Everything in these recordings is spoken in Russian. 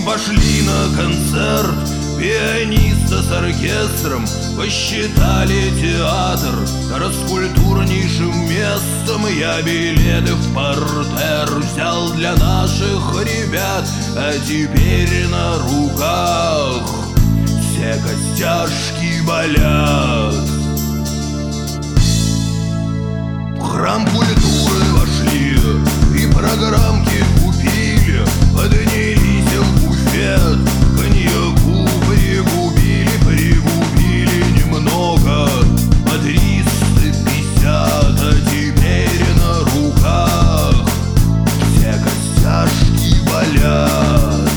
пошли на концерт пианиста с оркестром, посчитали театр раскультурнейшим местом. Я билеты в партер взял для наших ребят, а теперь на руках все костяшки болят. В храм культуры вошли и программки купили, поднялись в буфет, коньяку пригубили немного, по 350, а теперь на руках все костяшки болят.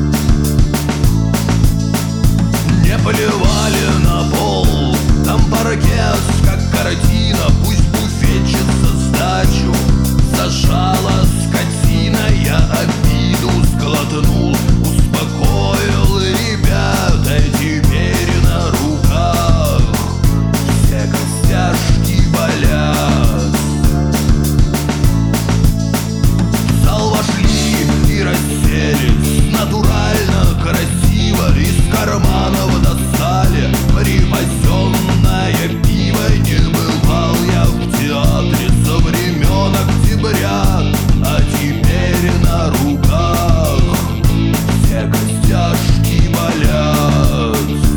Не поливали на пол, там паркет, как картина, пусть буфетчица сдачу зажала скотина. Я обиду сглотнул, успокоил ребят, а теперь на руках все костяшки болят. В зал вошли и расселись натурально, красиво, из карманов достали припасенное пиво. Не бывал я в театре со времен октября, а теперь на руках все костяшки болят.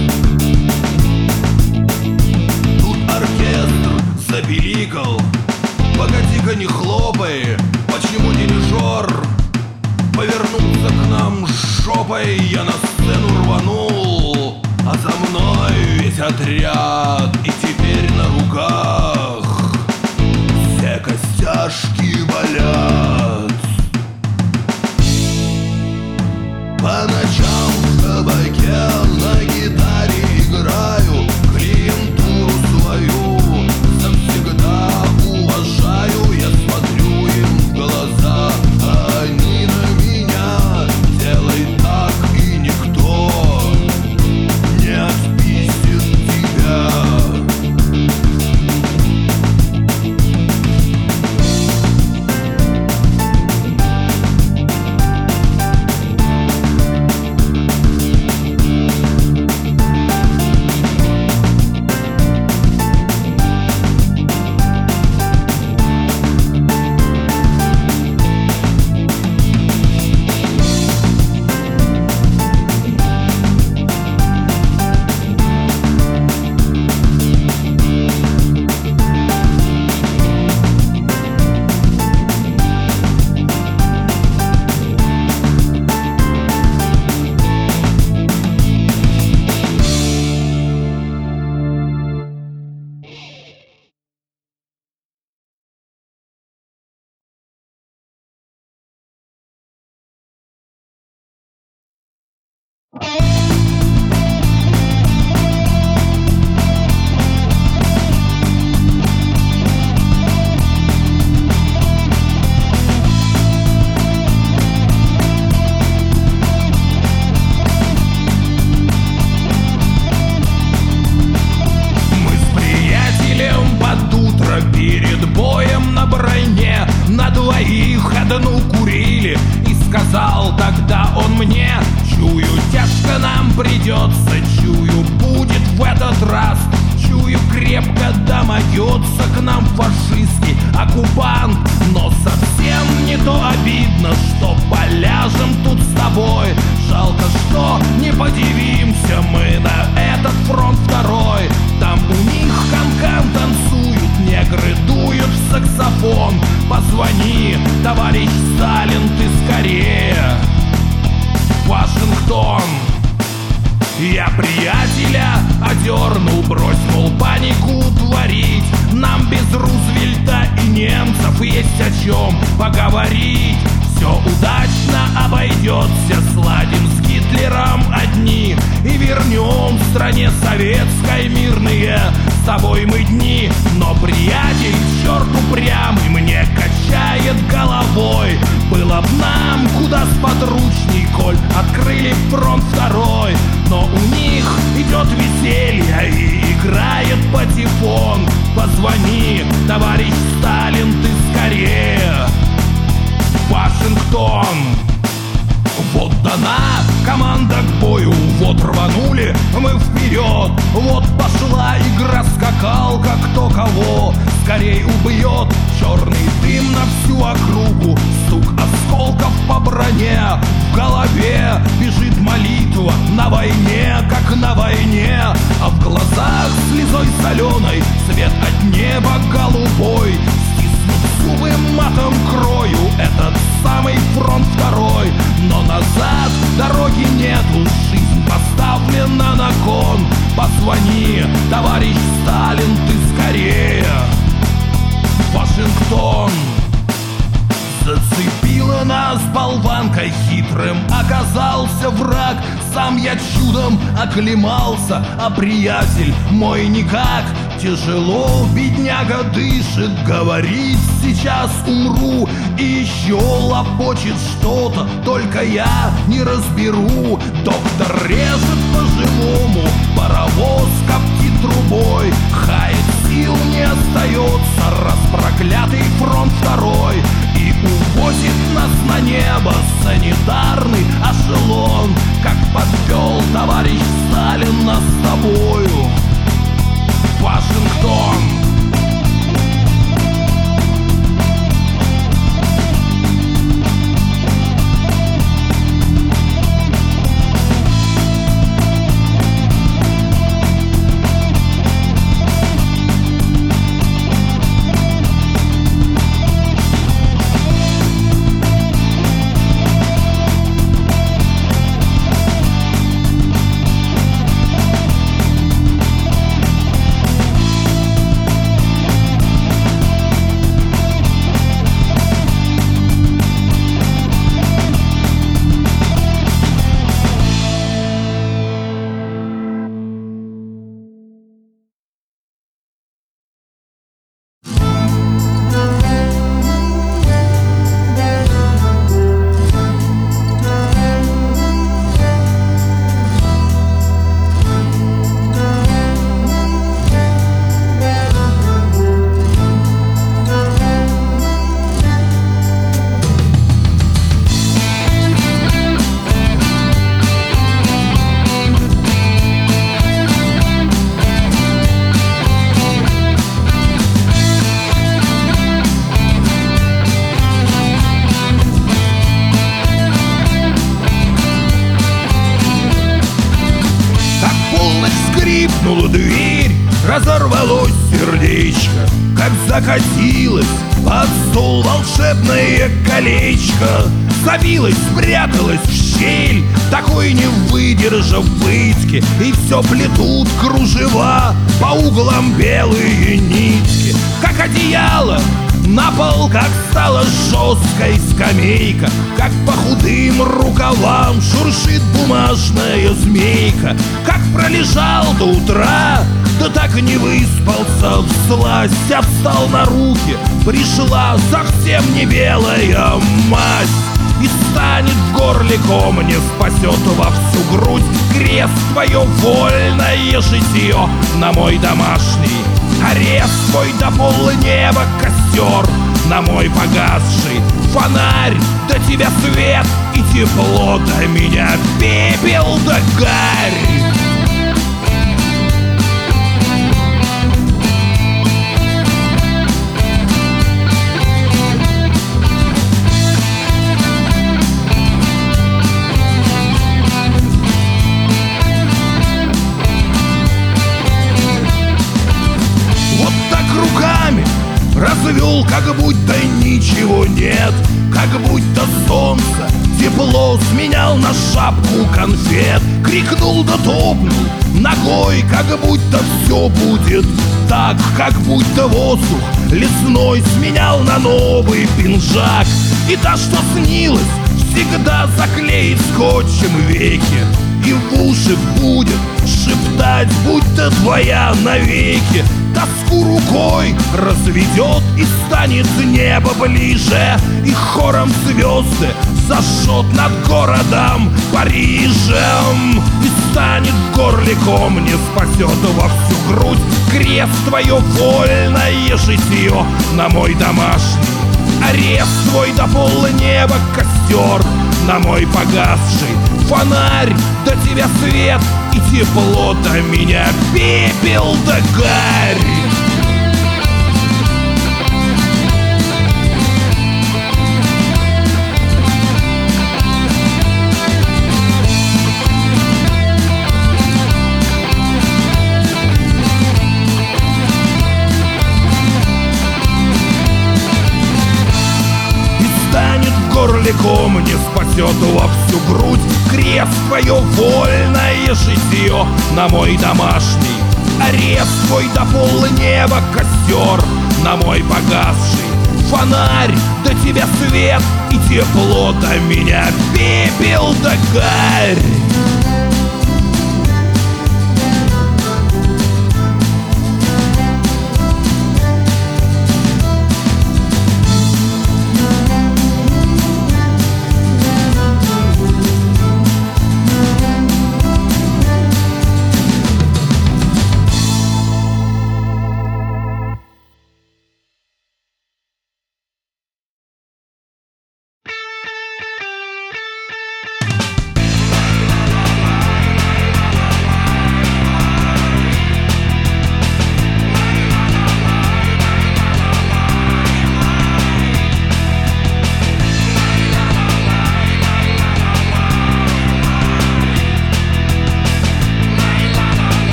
Тут оркестр запиликал, погоди-ка не хлопай, почему дирижер повернулся к нам жопой? Я на сцену рванул, а за мной весь отряд, и теперь на руках все костяшки болят. По ночам в кабаке на гитаре играю, клиентуру свою завсегда уважаю. Я смотрю им в глаза, а они на меня. Делай так, и никто не отпустит тебя. Перед боем на броне на двоих одну курили, и сказал тогда он мне: чую, тяжко нам придется, чую, будет в этот раз, чую, крепко домогется к нам фашистский оккупант. Но совсем не то обидно, что поляжем тут с тобой. Жалко, что не подивимся мы на этот фронт второй. Там у них канкан танцуют, негры дуют в саксофон. Позвони, товарищ Сталин, ты скорее в Вашингтон. Я приятеля одернул, брось, мол, панику творить. Нам без Рузвельта и немцев есть о чем поговорить. Все удачно обойдется, сладим с Гитлером одни и вернем стране советской мирные с тобой мы дни. Но приятель, черт упрямый, мне качает головой. Было б нам куда сподручней, коль открыли фронт второй. Но у них идет веселье и играет патефон. Позвони, товарищ Сталин, ты скорее в Вашингтон. Вот дана рванули мы вперед. Вот пошла игра скакалка, кто кого скорей убьет. Черный дым на всю округу, стук осколков по броне. В голове бежит молитва на войне, как на войне. А в глазах слезой соленой свет от неба голубой. Стиснув зубы, матом крою этот самый фронт второй. Но назад дороги нету, жизнь поставлена на кон. Позвони, товарищ Сталин, ты скорее. Вашингтон. Зацепила нас болванкой хитрым, оказался враг. Сам я чудом оклемался, а приятель мой никак. Тяжело, бедняга дышит, говорит, сейчас умру. И еще лопочет что-то, только я не разберу. Доктор режет по-живому, паровоз коптит трубой. Хает, сил не остается, раз проклятый фронт второй. И увозит нас на небо санитарный эшелон. Как подвел товарищ Сталин нас с тобою, Вашингтон. Скрипнула дверь, разорвалось сердечко, как закатилось под стол волшебное колечко. Забилось, спряталось в щель, такой не выдержав пытки. И все плетут кружева, по углам белые нитки. Как одеяло на пол, как стала жесткой скамейка, как по худым рукавам шуршит бумажная змейка. Как пролежал до утра, да так и не выспался всласть, а встал на руки, пришла совсем не белая мазь. И станет горликом, не спасет во всю грудь крест твое вольное житье на мой домашний арест. Твой до пола неба костер, на мой погасший фонарь. До тебя свет и тепло, до меня пепел да гарь. Развел, как будто ничего нет, как будто солнце тепло сменял на шапку конфет. Крикнул да топнул ногой, как будто все будет так, как будто воздух лесной сменял на новый пинжак. И та, что снилась, всегда заклеит скотчем веки, и в уши будет шептать, будто твоя навеки. Тоску рукой разведет и станет небо ближе, и хором звезды зажжет над городом Парижем. И станет горликом, не спасет во всю грудь крест твое вольное житье на мой домашний арест. Твой до пола неба костер, на мой погасший фонарь, до тебя свет и тепло, до меня пепел да гарь. В горле ком не спасет во всю грудь крест, твое вольное житье на мой домашний арест, твой до полнеба костер на мой погасший фонарь, до тебя свет и тепло, до меня пепел да гарь.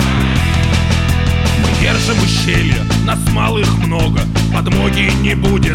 Держим ущелье, нас малых много, подмоги не будет.